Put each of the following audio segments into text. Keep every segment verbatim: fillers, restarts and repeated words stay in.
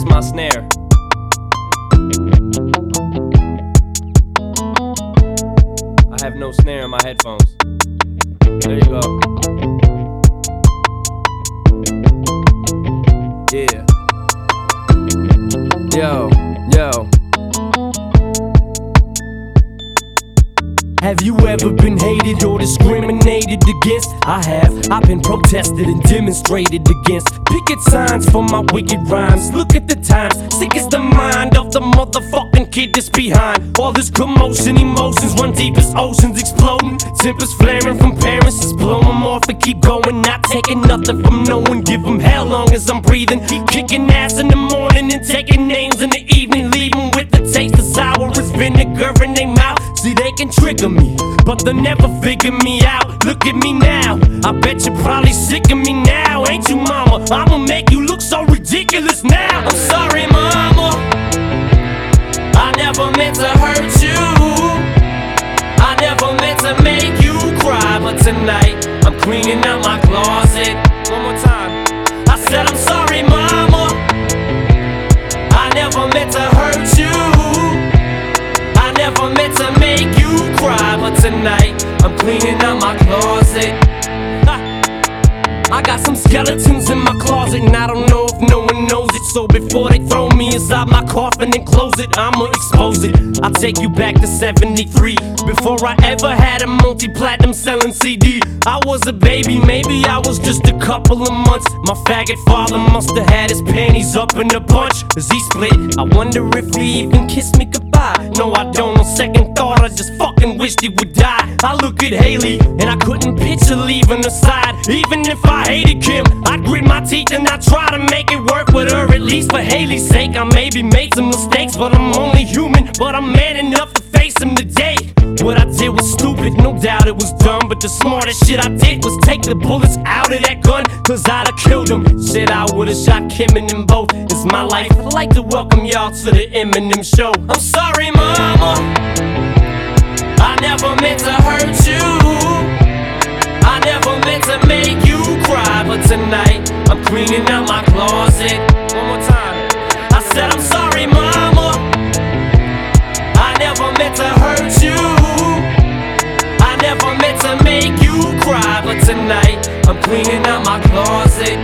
my snare. I have no snare in my headphones. There you go. Yeah. Yo, yo. Have you ever been hated or discriminated against? I have. I've been protested and demonstrated against. Picket signs for my wicked rhymes. Look at the times. Sick is the mind of the motherfucking kid that's behind. All this commotion, emotions run deep as oceans exploding. Tempers flaring from parents, just blow them off and keep going. Not taking nothing from no one. Give them hell long as I'm breathing. Keep kicking ass in the morning and taking names in the evening. Leaving with the taste of sour as vinegar in their mouth. See, they can trigger me, but they'll never figure me out. Look at me now, I bet you're probably sick of me now. Ain't you, mama? I'ma make you look so ridiculous now. I'm sorry, mama, I never meant to hurt you. I never meant to make you cry. But tonight, I'm cleaning out my closet. One more time. I said I'm sorry, mama, I never meant to hurt you. I never meant to make you cry, but tonight I'm cleaning out my closet. I got some skeletons in my closet, and I don't know if no one knows it. So before they throw me inside my coffin and close it, I'ma expose it. I'll take you back to seventy-three, before I ever had a multi-platinum selling C D. I was a baby, maybe I was just a couple of months. My faggot father must have had his panties up in a bunch, cause he split. I wonder if he even kissed me goodbye. No, I don't. On second thought, I just fucking wished he would die. I look at Haley, and I couldn't picture leaving her side. Even if I hated Kim, I'd grit my teeth and I'd try to make it work with her. At least for Haley's sake, I maybe made some mistakes, but I'm only human. But I'm man enough to face them today. What I did was stupid, no doubt it was dumb, but the smartest shit I did was take the bullets out of that gun, cause I'd have killed him. Shit, I would've shot Kim and them both. It's my life. I'd like to welcome y'all to the Eminem show. I'm sorry, mama, I never meant to hurt you. I never meant to make you cry, but tonight I'm cleaning out my closet. One more time. I said I'm sorry, mama, I never meant to hurt you. I never meant to make you cry, but tonight I'm cleaning out my closet.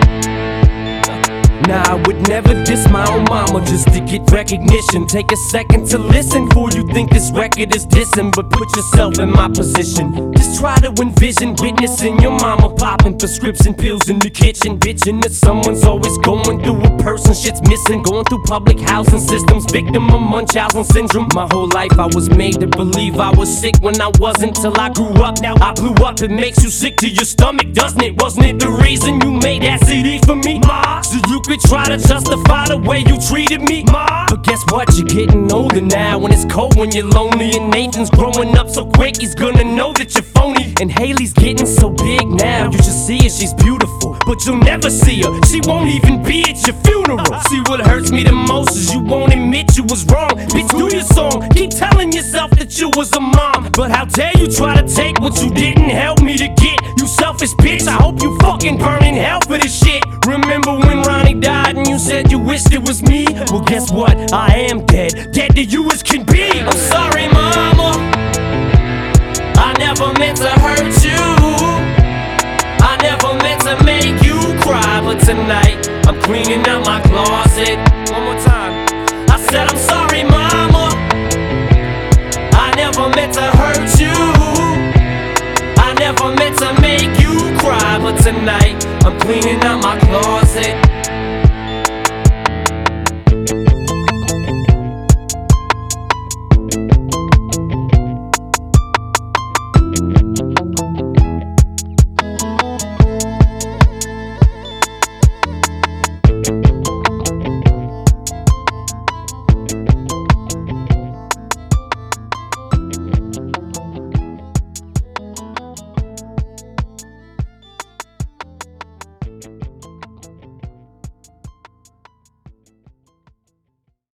Nah, I would never diss my own mama just to get recognition. Take a second to listen before you think this record is dissing, but put yourself in my position. Just try to envision witnessing your mama popping prescription pills in the kitchen, bitching that someone's always going through a person shit's missing. Going through public housing systems, victim of Munchausen syndrome. My whole life I was made to believe I was sick when I wasn't, till I grew up. Now I blew up. It makes you sick to your stomach, doesn't it? Wasn't it the reason you made that C D for me, ma? So you could try to justify the way you treated me, ma. But guess what? You're getting older now, when it's cold, when you're lonely. And Nathan's growing up so quick, he's gonna know that you're phony. And Haley's getting so big now, you should see her, she's beautiful, but you'll never see her. She won't even be at your funeral. See, what hurts me the most is you won't admit you was wrong. Bitch, do your song, keep telling yourself that you was a mom. But how dare you try to take what you didn't help me to get, you selfish bitch. I hope you fucking burn in hell for this shit. Remember when Ronnie died and you said you wished it was me? Well, guess what? I am dead, dead to you as can be. I'm sorry, mama, I never meant to hurt you. I never meant to make you cry, but tonight I'm cleaning out my closet. One more time. I said I'm sorry, mama, I never meant to hurt you. I never meant to make you cry, but tonight I'm cleaning